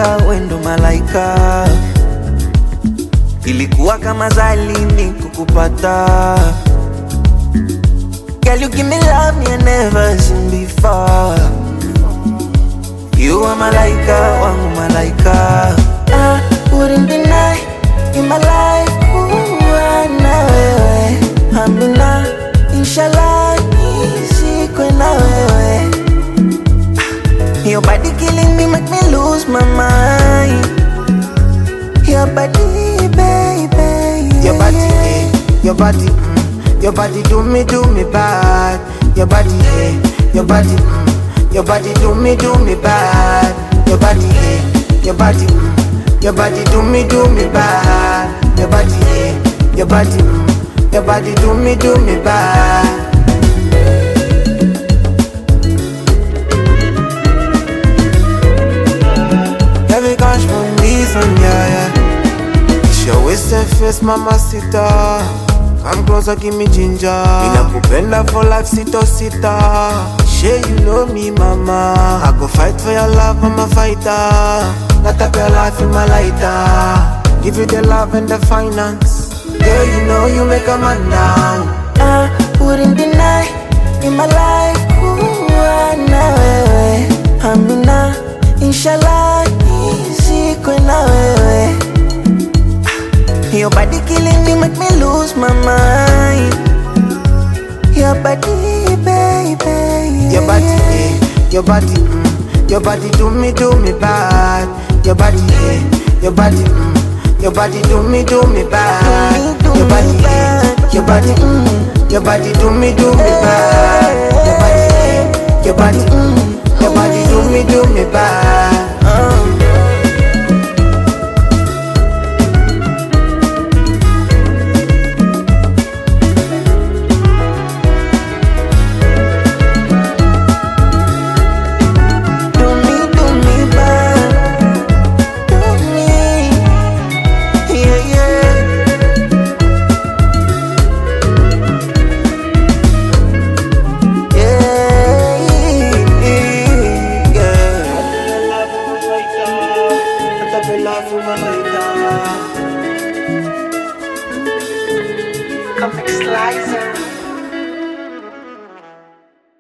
malaika, wendo malaika. Ilikuwa kama zalini kukupata. Girl, you give me love me I never seen before. You are malaika, wangu malaika. I wouldn't deny in my life. Na wewe Amina, inshallah nisikwe na wewe. Your body killing me, make me lose my mind. Your body, baby. Your body, your body do me bad. Your body, your body, your body do me bad. Your body, your body, your body do me bad. Your body, your body, your body do me bad. Heavy cash for me, son, yeah. It's your wasted face, mamacita. Come closer, give me ginger. Ninakupenda for life, sita. Sure you know me, mama. I go fight for your love, I'm a fighter. Not up your life in my lighter. Give you the love and the finance. Girl, you know you make a man down. I wouldn't deny in my life. Na wewe Amina, inshallah nisikwe na wewe. Your body killing me, make me lose my mind. Your body, baby. Your body, your body, your body do me bad. Your body, your body, your body do me bad. Your body, your body, your body do me bad. Your body, your body, your body do me bad.